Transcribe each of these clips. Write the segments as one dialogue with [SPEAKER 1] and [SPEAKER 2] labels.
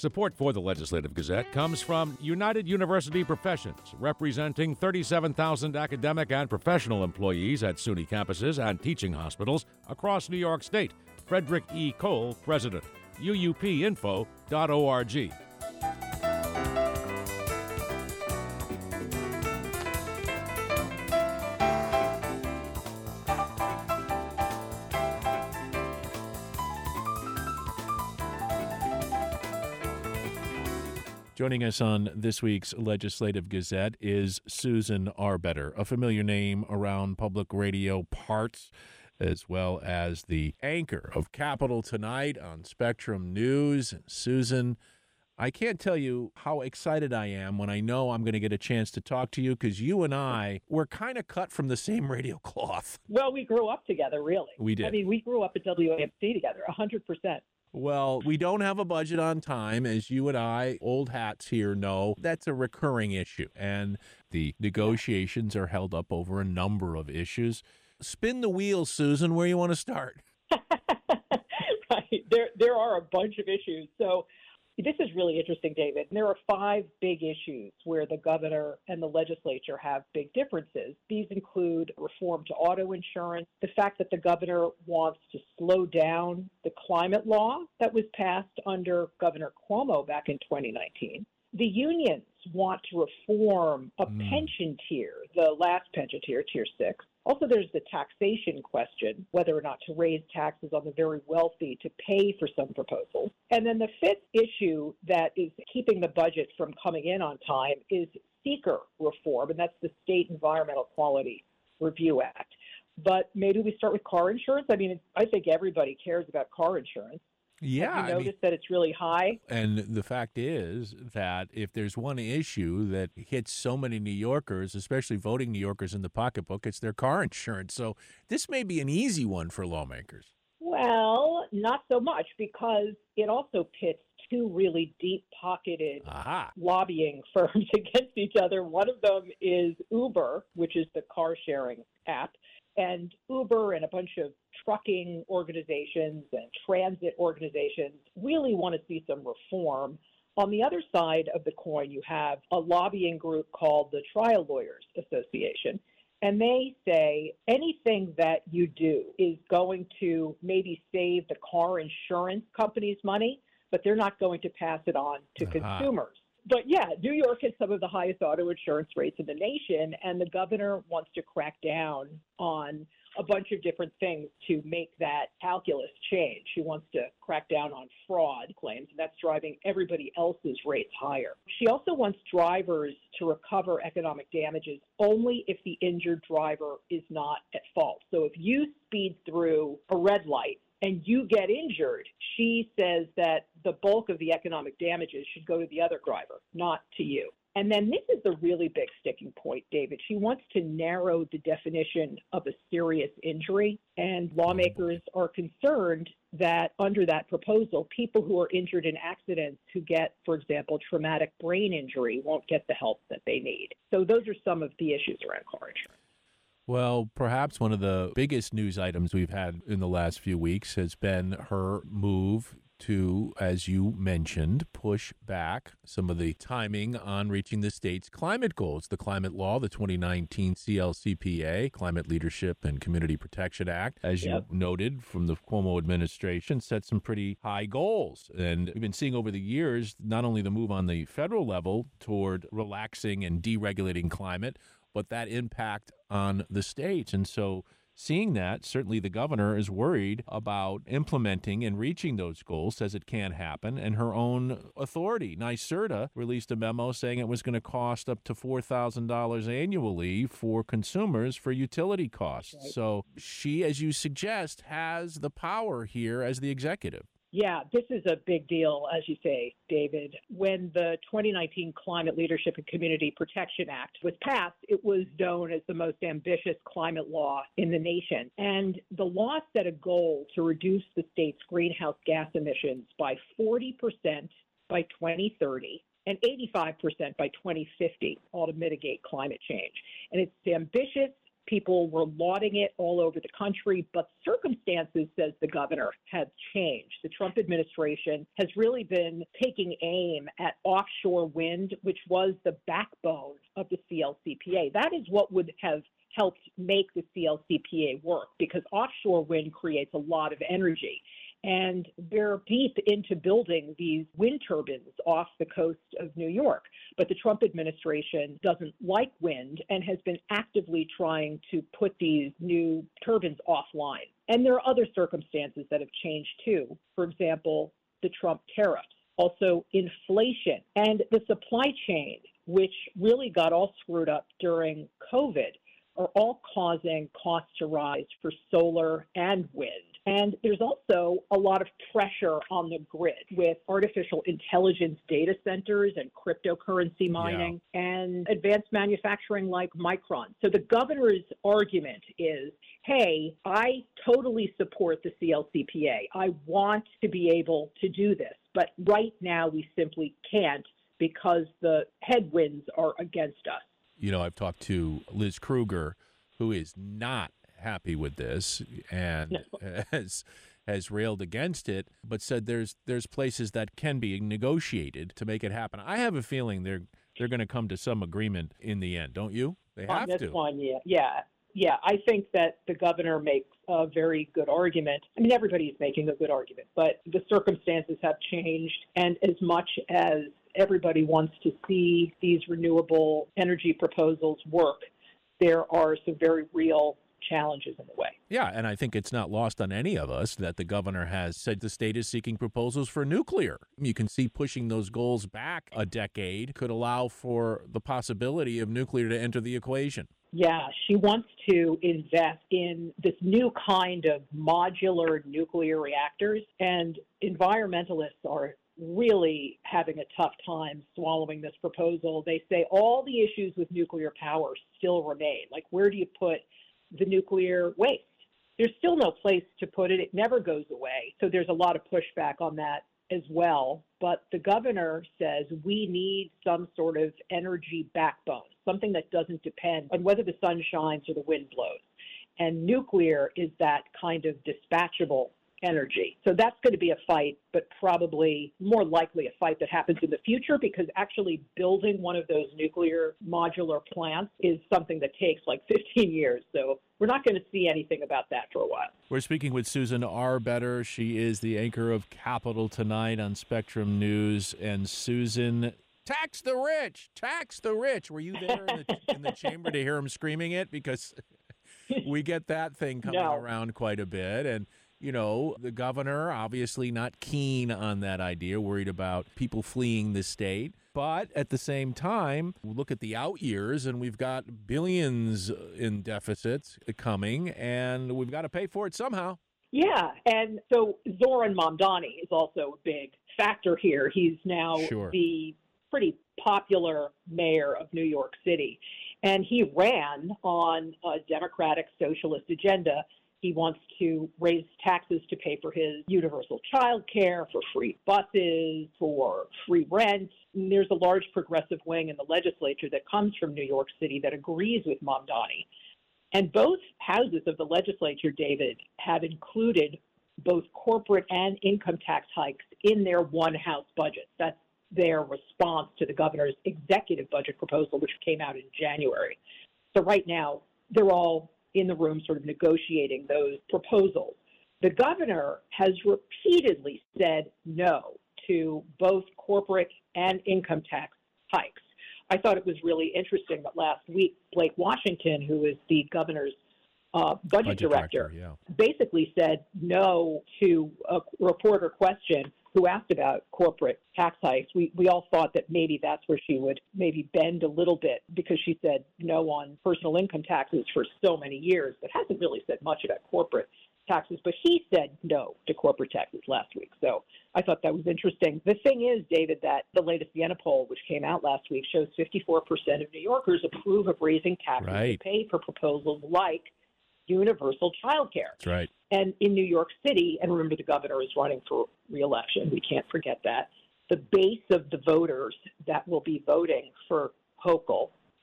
[SPEAKER 1] Support for the Legislative Gazette comes from United University Professions, representing 37,000 academic and professional employees at SUNY campuses and teaching hospitals across New York State. Frederick E. Cole, President. UUPinfo.org. Joining us on this week's Legislative Gazette is Susan Arbetter, a familiar name around public radio parts, as well as the anchor of Capital Tonight on Spectrum News. Susan, I can't tell you how excited I am when I know I'm going to get a chance to talk to you, because you and I were kind of cut from the same radio cloth.
[SPEAKER 2] Well, we grew up together, really.
[SPEAKER 1] We did.
[SPEAKER 2] I mean, we grew up at WAMC together, 100%.
[SPEAKER 1] Well, we don't have a budget on time, as you and I, old hats here, know. That's a recurring issue, and the negotiations are held up over a number of issues. Spin the wheel, Susan, where you want to start.
[SPEAKER 2] Right. There are a bunch of issues. So this is really interesting, David. There are 5 big issues where the governor and the legislature have big differences. These include reform to auto insurance, the fact that the governor wants to slow down the climate law that was passed under Governor Cuomo back in 2019. The unions want to reform a pension tier, the last pension tier, Tier 6. Also, there's the taxation question, whether or not to raise taxes on the very wealthy to pay for some proposals. And then the 5th issue that is keeping the budget from coming in on time is seeker reform, and that's the State Environmental Quality Review Act. But maybe we start with car insurance. I mean, I think everybody cares about car insurance.
[SPEAKER 1] Yeah.
[SPEAKER 2] Have you noticed that it's really high?
[SPEAKER 1] And the fact is that if there's one issue that hits so many New Yorkers, especially voting New Yorkers in the pocketbook, it's their car insurance. So this may be an easy one for lawmakers.
[SPEAKER 2] Well, not so much, because it also pits 2 really deep-pocketed lobbying firms against each other. One of them is Uber, which is the car-sharing app. And Uber and a bunch of trucking organizations and transit organizations really want to see some reform. On the other side of the coin, you have a lobbying group called the Trial Lawyers Association. And they say anything that you do is going to maybe save the car insurance companies money, but they're not going to pass it on to consumers. But yeah, New York has some of the highest auto insurance rates in the nation, and the governor wants to crack down on a bunch of different things to make that calculus change. She wants to crack down on fraud claims, and that's driving everybody else's rates higher. She also wants drivers to recover economic damages only if the injured driver is not at fault. So if you speed through a red light and you get injured, she says that the bulk of the economic damages should go to the other driver, not to you. And then this is the really big sticking point, David. She wants to narrow the definition of a serious injury, and lawmakers are concerned that under that proposal, people who are injured in accidents who get, for example, traumatic brain injury won't get the help that they need. So those are some of the issues around car insurance.
[SPEAKER 1] Well, perhaps one of the biggest news items we've had in the last few weeks has been her move to, as you mentioned, push back some of the timing on reaching the state's climate goals. The climate law, the 2019 CLCPA, Climate Leadership and Community Protection Act, as you noted from the Cuomo administration, set some pretty high goals. And we've been seeing over the years not only the move on the federal level toward relaxing and deregulating climate, but that impact on the states. And so seeing that, certainly the governor is worried about implementing and reaching those goals, says it can happen, and her own authority, NYSERDA, released a memo saying it was going to cost up to $4,000 annually for consumers for utility costs. Right. So she, as you suggest, has the power here as the executive.
[SPEAKER 2] Yeah, this is a big deal, as you say, David. When the 2019 Climate Leadership and Community Protection Act was passed, it was known as the most ambitious climate law in the nation. And the law set a goal to reduce the state's greenhouse gas emissions by 40% by 2030 and 85% by 2050, all to mitigate climate change. And it's ambitious, People were lauding it all over the country, but circumstances, says the governor, have changed. The Trump administration has really been taking aim at offshore wind, which was the backbone of the CLCPA. That is what would have helped make the CLCPA work, because offshore wind creates a lot of energy. And they're deep into building these wind turbines off the coast of New York. But the Trump administration doesn't like wind and has been actively trying to put these new turbines offline. And there are other circumstances that have changed too. For example, the Trump tariffs, also inflation, and the supply chain, which really got all screwed up during COVID, are all causing costs to rise for solar and wind. And there's also a lot of pressure on the grid with artificial intelligence data centers and cryptocurrency mining and advanced manufacturing like Micron. So the governor's argument is, hey, I totally support the CLCPA. I want to be able to do this. But right now we simply can't because the headwinds are against us.
[SPEAKER 1] You know, I've talked to Liz Krueger, who is not happy with this and has railed against it, but said there's places that can be negotiated to make it happen. I have a feeling they're going to come to some agreement in the end, don't you? They have
[SPEAKER 2] on this
[SPEAKER 1] to.
[SPEAKER 2] One, yeah. I think that the governor makes a very good argument. I mean, everybody's making a good argument, but the circumstances have changed, and as much as everybody wants to see these renewable energy proposals work, there are some very real challenges in the way.
[SPEAKER 1] Yeah, and I think it's not lost on any of us that the governor has said the state is seeking proposals for nuclear. You can see pushing those goals back a decade could allow for the possibility of nuclear to enter the equation.
[SPEAKER 2] Yeah, she wants to invest in this new kind of modular nuclear reactors, and environmentalists are really having a tough time swallowing this proposal. They say all the issues with nuclear power still remain. Like, where do you put the nuclear waste? There's still no place to put it. It never goes away. So there's a lot of pushback on that as well. But the governor says we need some sort of energy backbone, something that doesn't depend on whether the sun shines or the wind blows. And nuclear is that kind of dispatchable energy. So that's going to be a fight, but probably more likely a fight that happens in the future, because actually building one of those nuclear modular plants is something that takes like 15 years. So we're not going to see anything about that for a while.
[SPEAKER 1] We're speaking with Susan Arbetter. She is the anchor of Capital Tonight on Spectrum News. And Susan, tax the rich, tax the rich. Were you there in the chamber to hear him screaming it? Because we get that thing coming around quite a bit. And you know, the governor obviously not keen on that idea, worried about people fleeing the state. But at the same time, we look at the out years and we've got billions in deficits coming and we've got to pay for it somehow.
[SPEAKER 2] Yeah. And so Zoran Mamdani is also a big factor here. He's now the pretty popular mayor of New York City. And he ran on a Democratic socialist agenda. He wants to raise taxes to pay for his universal child care, for free buses, for free rent. And there's a large progressive wing in the legislature that comes from New York City that agrees with Mamdani. And both houses of the legislature, David, have included both corporate and income tax hikes in their one-house budget. That's their response to the governor's executive budget proposal, which came out in January. So right now, they're all in the room sort of negotiating those proposals. The governor has repeatedly said no to both corporate and income tax hikes. I thought it was really interesting that last week, Blake Washington, who is the governor's budget director, basically said no to a reporter question who asked about corporate tax hikes. We all thought that maybe that's where she would maybe bend a little bit, because she said no on personal income taxes for so many years, but hasn't really said much about corporate taxes. But he said no to corporate taxes last week. So I thought that was interesting. The thing is, David, that the latest Vienna poll, which came out last week, shows 54% of New Yorkers approve of raising taxes to pay for proposals like universal child care.
[SPEAKER 1] That's right.
[SPEAKER 2] And in New York City, and remember the governor is running for re-election, we can't forget that, the base of the voters that will be voting for Hochul,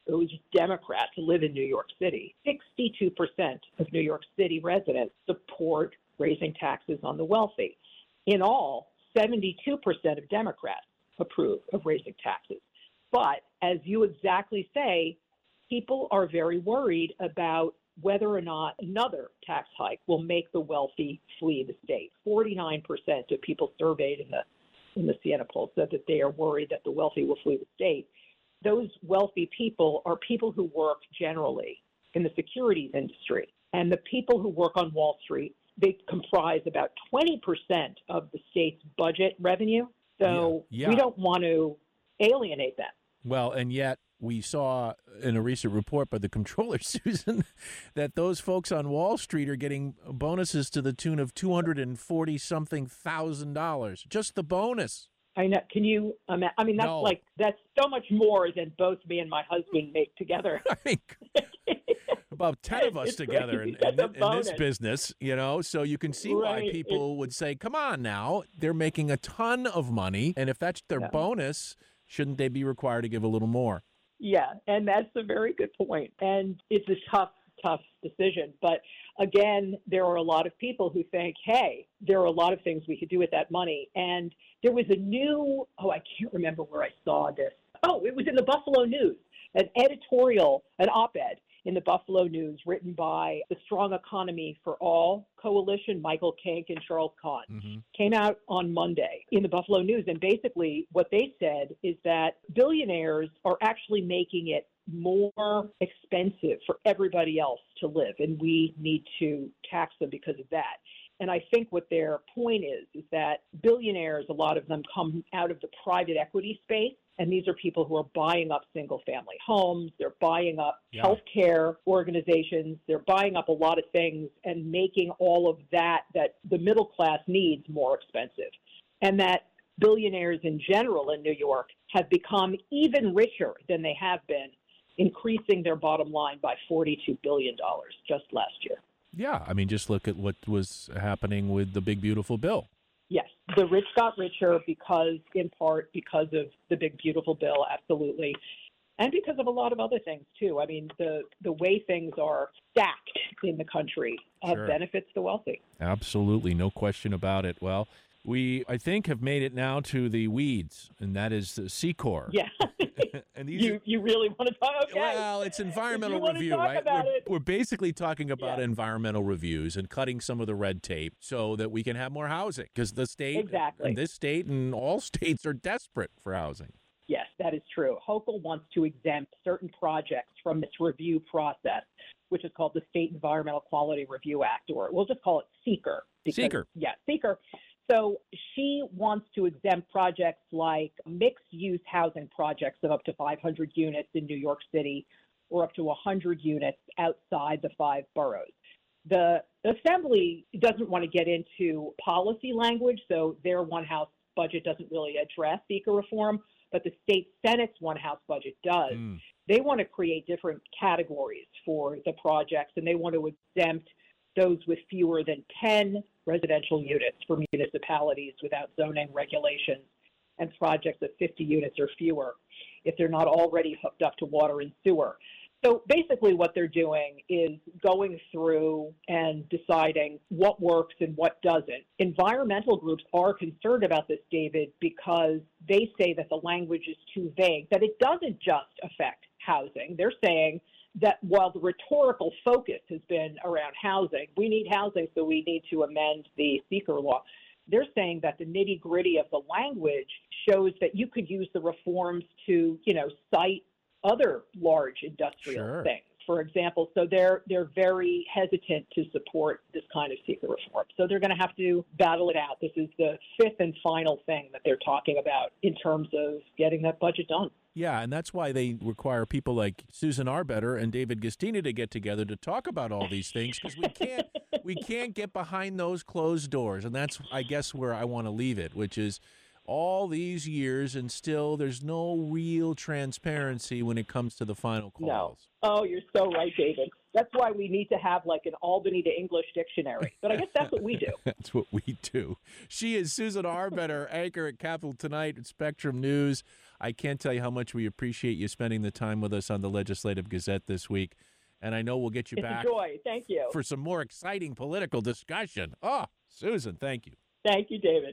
[SPEAKER 2] those Democrats live in New York City. 62% of New York City residents support raising taxes on the wealthy. In all, 72% of Democrats approve of raising taxes. But as you exactly say, people are very worried about whether or not another tax hike will make the wealthy flee the state. 49% of people surveyed in the Siena poll said that they are worried that the wealthy will flee the state. Those wealthy people are people who work generally in the securities industry. And the people who work on Wall Street, they comprise about 20% of the state's budget revenue. So we don't want to alienate them.
[SPEAKER 1] Well, and yet we saw in a recent report by the comptroller, Susan, that those folks on Wall Street are getting bonuses to the tune of $240-something thousand. Just the bonus.
[SPEAKER 2] I know. Can you? I mean, that's so much more than both me and my husband make together.
[SPEAKER 1] I mean, about 10 of us together in this business, so you can see why people would say, come on now, they're making a ton of money. And if that's their bonus, shouldn't they be required to give a little more?
[SPEAKER 2] Yeah, and that's a very good point. And it's a tough decision. But again, there are a lot of people who think, hey, there are a lot of things we could do with that money. And there was a new, I can't remember where I saw this. Oh, it was in the Buffalo News, an op-ed in the Buffalo News written by the Strong Economy for All Coalition, Michael Kink and Charles Kahn. Came out on Monday in the Buffalo News. And basically what they said is that billionaires are actually making it more expensive for everybody else to live, and we need to tax them because of that. And I think what their point is that billionaires, a lot of them come out of the private equity space, and these are people who are buying up single-family homes, they're buying up healthcare organizations, they're buying up a lot of things and making all of that the middle class needs more expensive. And that billionaires in general in New York have become even richer than they have been, increasing their bottom line by $42 billion just last year.
[SPEAKER 1] Yeah, I mean, just look at what was happening with the Big Beautiful Bill.
[SPEAKER 2] Yes, the rich got richer in part because of the Big Beautiful Bill, absolutely, and because of a lot of other things, too. I mean, the way things are stacked in the country benefits the wealthy.
[SPEAKER 1] Absolutely, no question about it. Well, we, I think, have made it now to the weeds, and that is the C-Corps.
[SPEAKER 2] Yeah. And these you really want to talk about
[SPEAKER 1] Well, it's environmental review, right? We're basically talking about environmental reviews and cutting some of the red tape so that we can have more housing, because the state, and this state and all states are desperate for housing.
[SPEAKER 2] Yes, that is true. Hochul wants to exempt certain projects from this review process, which is called the State Environmental Quality Review Act, or we'll just call it SEQR.
[SPEAKER 1] SEQR.
[SPEAKER 2] Yeah, SEQR. So she wants to exempt projects like mixed-use housing projects of up to 500 units in New York City or up to 100 units outside the 5 boroughs. The Assembly doesn't want to get into policy language, so their one-house budget doesn't really address SEQR reform, but the state Senate's one-house budget does. They want to create different categories for the projects, and they want to exempt those with fewer than 10 residential units for municipalities without zoning regulations, and projects of 50 units or fewer if they're not already hooked up to water and sewer. So basically what they're doing is going through and deciding what works and what doesn't. Environmental groups are concerned about this, David, because they say that the language is too vague, that it doesn't just affect housing. They're saying that while the rhetorical focus has been around housing, we need housing, so we need to amend the SEQR law. They're saying that the nitty-gritty of the language shows that you could use the reforms to, cite other large industrial things, for example. So they're very hesitant to support this kind of SEQR reform. So they're going to have to battle it out. This is the fifth and final thing that they're talking about in terms of getting that budget done.
[SPEAKER 1] Yeah, and that's why they require people like Susan Arbetter and David Guistina to get together to talk about all these things, because we can't get behind those closed doors. And that's, I guess, where I want to leave it, which is all these years, and still there's no real transparency when it comes to the final calls.
[SPEAKER 2] No. Oh, you're so right, David. That's why we need to have like an Albany to English dictionary. But I guess that's what we do.
[SPEAKER 1] That's what we do. She is Susan Arbetter, anchor at Capital Tonight at Spectrum News. I can't tell you how much we appreciate you spending the time with us on the Legislative Gazette this week. And I know we'll get you back.
[SPEAKER 2] It's a joy. Thank you.
[SPEAKER 1] For some more exciting political discussion. Oh, Susan, thank you.
[SPEAKER 2] Thank you, David.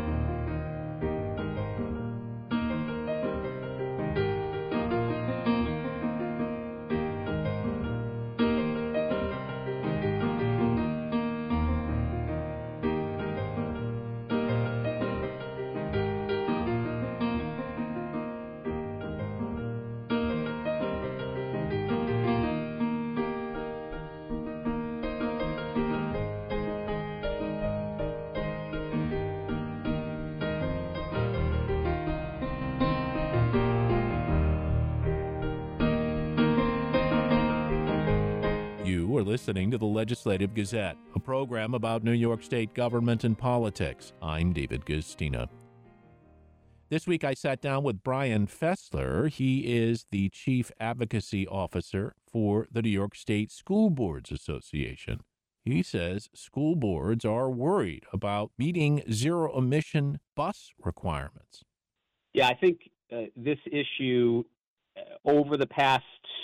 [SPEAKER 1] You are listening to the Legislative Gazette, a program about New York State government and politics. I'm David Guistina. This week I sat down with Brian Fessler. He is the Chief Advocacy Officer for the New York State School Boards Association. He says school boards are worried about meeting zero-emission bus requirements.
[SPEAKER 3] Yeah, I think this issue over the past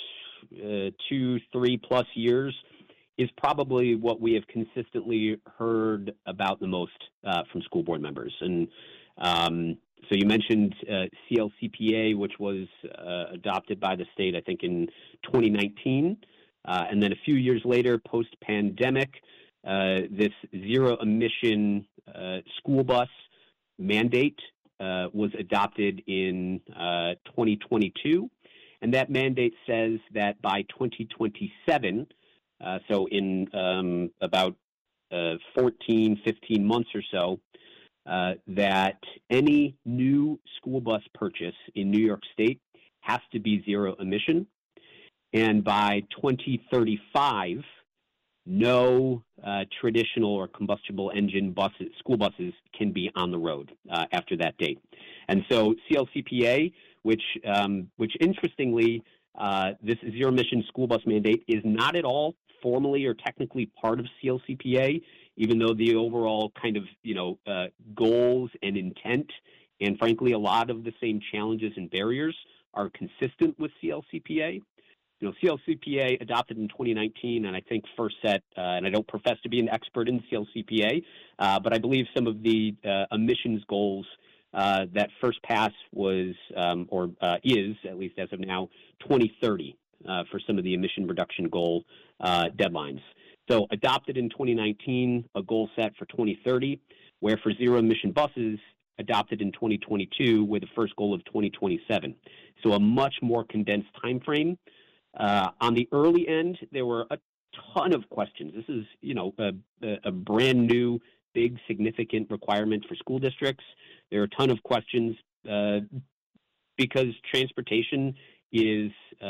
[SPEAKER 3] 2-3+ years is probably what we have consistently heard about the most from school board members. And so you mentioned CLCPA, which was adopted by the state, I think, in 2019. And then a few years later, post-pandemic, this zero-emission school bus mandate was adopted in 2022. And that mandate says that by 2027, so in about 14, 15 months or so, that any new school bus purchase in New York State has to be zero emission. And by 2035, no traditional or combustible engine school buses can be on the road after that date. And so CLCPA, which interestingly, this zero emission school bus mandate is not at all formally or technically part of CLCPA, even though the overall kind of, goals and intent, and frankly, a lot of the same challenges and barriers are consistent with CLCPA. CLCPA adopted in 2019, and I think first set, and I don't profess to be an expert in CLCPA, but I believe some of the emissions goals that first pass was, is, at least as of now, 2030 for some of the emission reduction goal deadlines. So adopted in 2019, a goal set for 2030, where for zero emission buses, adopted in 2022 with a first goal of 2027. So a much more condensed time frame. On the early end, there were a ton of questions. This is, a brand new, big, significant requirement for school districts. There are a ton of questions because transportation is,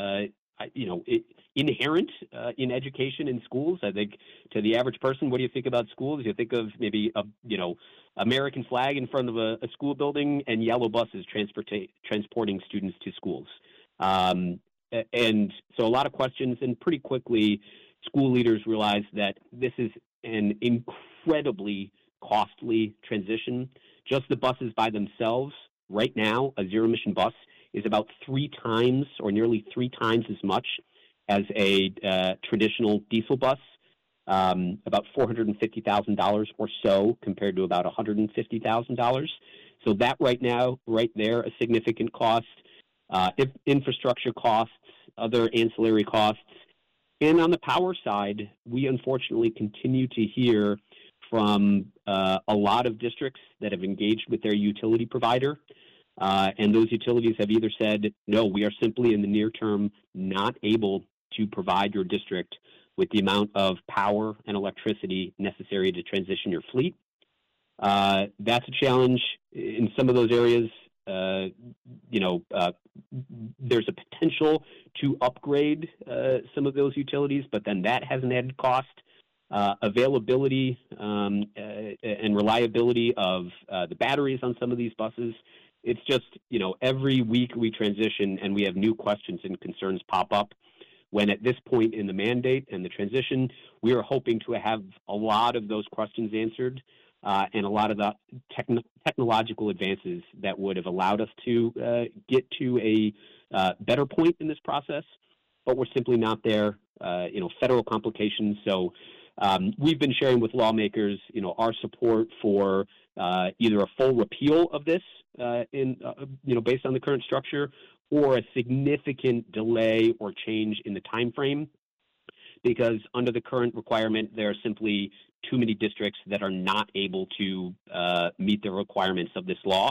[SPEAKER 3] inherent in education in schools. I think to the average person, what do you think about schools? You think of maybe American flag in front of a school building and yellow buses transporting students to schools. And so a lot of questions, and pretty quickly school leaders realized that this is an incredibly costly transition. Just the buses by themselves, right now, a zero-emission bus is about 3 times or nearly 3 times as much as a traditional diesel bus, about $450,000 or so compared to about $150,000. So that right there, a significant cost. Infrastructure costs, other ancillary costs. And on the power side, we unfortunately continue to hear from a lot of districts that have engaged with their utility provider. And those utilities have either said, no, we are simply in the near term not able to provide your district with the amount of power and electricity necessary to transition your fleet. That's a challenge in some of those areas. There's a potential to upgrade some of those utilities, but then that has an added cost. availability and reliability of the batteries on some of these buses. It's just, every week we transition and we have new questions and concerns pop up, when at this point in the mandate and the transition, we are hoping to have a lot of those questions answered and a lot of the technological advances that would have allowed us to get to a better point in this process, but we're simply not there. Federal complications. So we've been sharing with lawmakers, our support for either a full repeal of this, based on the current structure, or a significant delay or change in the time frame, because under the current requirement, there are simply too many districts that are not able to meet the requirements of this law,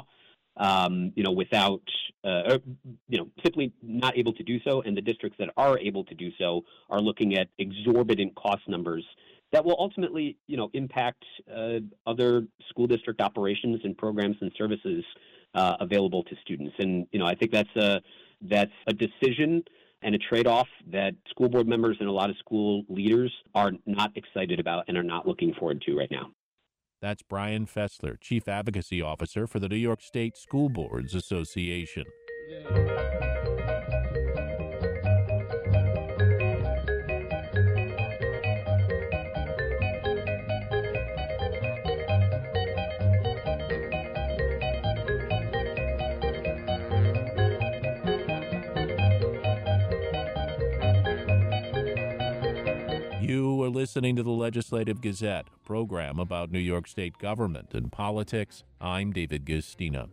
[SPEAKER 3] simply not able to do so. And the districts that are able to do so are looking at exorbitant cost numbers that will ultimately, impact other school district operations and programs and services available to students. And, I think that's a decision and a trade-off that school board members and a lot of school leaders are not excited about and are not looking forward to right now.
[SPEAKER 1] That's Brian Fessler, Chief Advocacy Officer for the New York State School Boards Association. You are listening to the Legislative Gazette, a program about New York State government and politics. I'm David Guistina.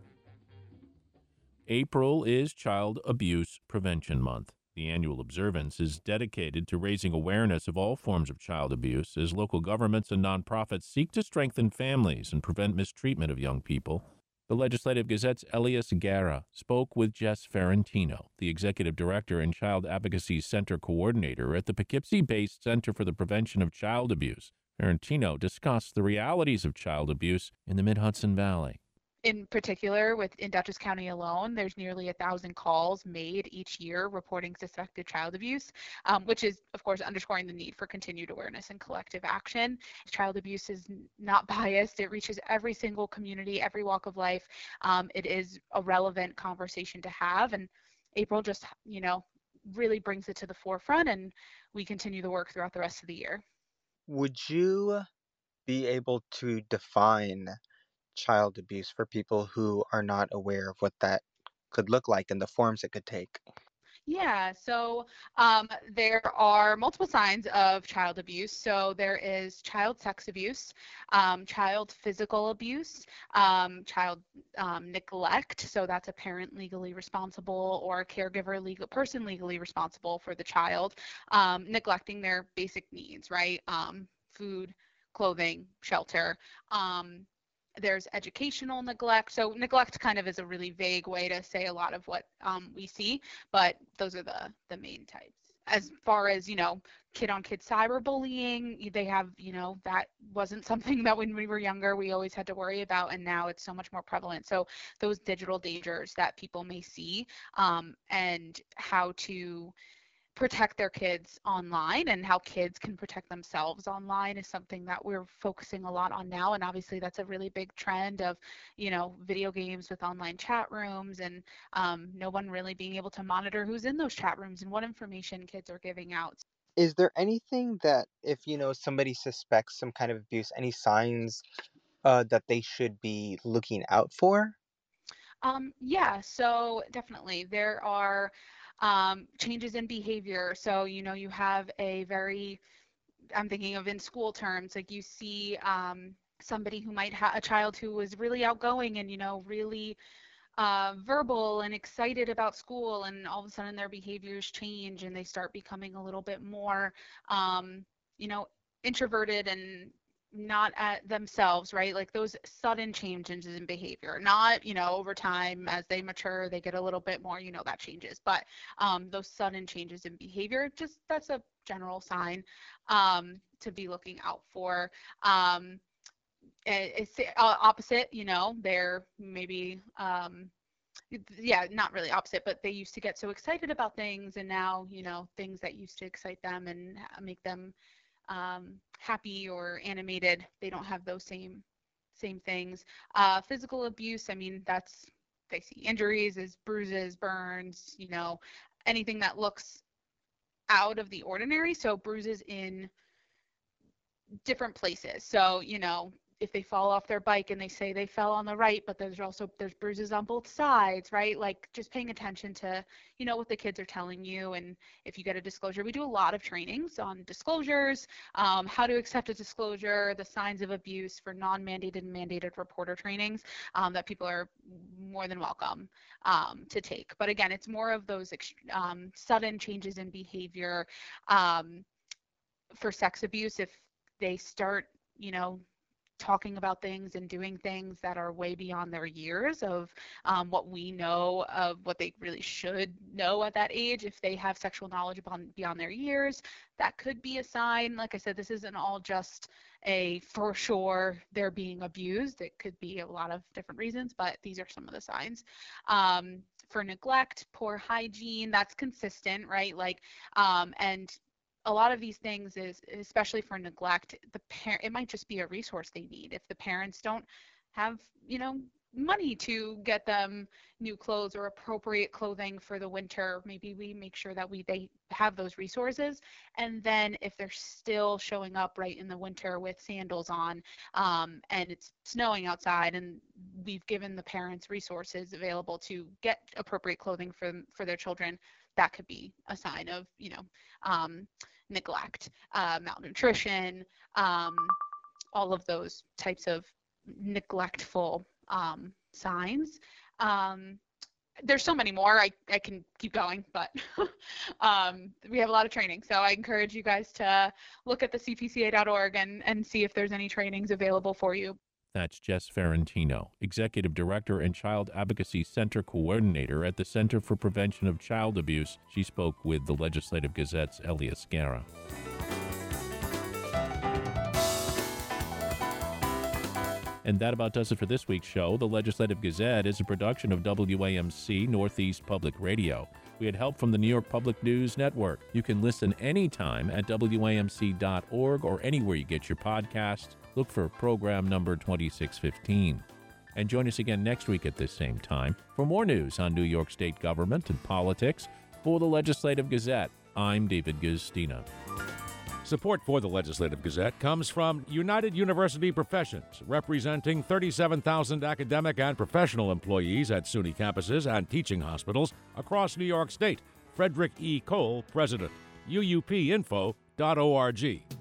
[SPEAKER 1] April is Child Abuse Prevention Month. The annual observance is dedicated to raising awareness of all forms of child abuse as local governments and nonprofits seek to strengthen families and prevent mistreatment of young people. The Legislative Gazette's Elias Guerra spoke with Jess Ferrantino, the Executive Director and Child Advocacy Center Coordinator at the Poughkeepsie-based Center for the Prevention of Child Abuse. Ferrantino discussed the realities of child abuse in the Mid-Hudson Valley.
[SPEAKER 4] In particular, in Dutchess County alone, there's nearly 1,000 calls made each year reporting suspected child abuse, which is, of course, underscoring the need for continued awareness and collective action. Child abuse is not biased. It reaches every single community, every walk of life. It is a relevant conversation to have, and April just, really brings it to the forefront, and we continue the work throughout the rest of the year.
[SPEAKER 5] Would you be able to define child abuse for people who are not aware of what that could look like and the forms it could take?
[SPEAKER 4] Yeah, so there are multiple signs of child abuse. So there is child sex abuse, child physical abuse, child neglect. So that's a parent legally responsible or a caregiver person legally responsible for the child, neglecting their basic needs, right? Food, clothing, shelter. There's educational neglect. So neglect kind of is a really vague way to say a lot of what we see, but those are the main types. As far as, kid-on-kid cyberbullying, they have, that wasn't something that when we were younger we always had to worry about, and now it's so much more prevalent. So those digital dangers that people may see, and how to protect their kids online and how kids can protect themselves online is something that we're focusing a lot on now. And obviously that's a really big trend of, video games with online chat rooms, and no one really being able to monitor who's in those chat rooms and what information kids are giving out.
[SPEAKER 5] Is there anything that if, somebody suspects some kind of abuse, any signs that they should be looking out for?
[SPEAKER 4] Yeah, so definitely there are changes in behavior. So, you have I'm thinking of in school terms, like you see somebody who might have a child who was really outgoing and, really verbal and excited about school, and all of a sudden their behaviors change and they start becoming a little bit more, introverted and not at themselves, right? Like those sudden changes in behavior, not, over time as they mature, they get a little bit more, that changes. But those sudden changes in behavior, that's a general sign to be looking out for. It's opposite, they're maybe, not really opposite, but they used to get so excited about things, and now, things that used to excite them and make them happy or animated. They don't have those same things. Physical abuse, I mean, they see injuries as bruises, burns, anything that looks out of the ordinary. So bruises in different places. So, if they fall off their bike and they say they fell on the right, but there's bruises on both sides, right? Like just paying attention to, what the kids are telling you. And if you get a disclosure, we do a lot of trainings on disclosures, how to accept a disclosure, the signs of abuse for non-mandated and mandated reporter trainings that people are more than welcome to take. But again, it's more of those sudden changes in behavior for sex abuse. If they start, talking about things and doing things that are way beyond their years of what we know of what they really should know at that age. If they have sexual knowledge beyond their years, that could be a sign. Like I said, this isn't all just for sure they're being abused. It could be a lot of different reasons, but these are some of the signs. For neglect, poor hygiene, that's consistent, right? And a lot of these things is, especially for neglect, it might just be a resource they need. If the parents don't have, money to get them new clothes or appropriate clothing for the winter, maybe we make sure that they have those resources. And then if they're still showing up right in the winter with sandals on, and it's snowing outside, and we've given the parents resources available to get appropriate clothing for their children, that could be a sign of, neglect, malnutrition, all of those types of neglectful signs. There's so many more. I can keep going, but we have a lot of training. So I encourage you guys to look at the cpca.org and see if there's any trainings available for you.
[SPEAKER 1] That's Jess Ferrantino, Executive Director and Child Advocacy Center Coordinator at the Center for Prevention of Child Abuse. She spoke with the Legislative Gazette's Elias Guerra. And that about does it for this week's show. The Legislative Gazette is a production of WAMC Northeast Public Radio. We had help from the New York Public News Network. You can listen anytime at WAMC.org or anywhere you get your podcasts. Look for program number 2615. And join us again next week at this same time for more news on New York State government and politics. For the Legislative Gazette, I'm David Guistina.
[SPEAKER 6] Support for the Legislative Gazette comes from United University Professions, representing 37,000 academic and professional employees at SUNY campuses and teaching hospitals across New York State. Frederick E. Cole, President. UUPinfo.org.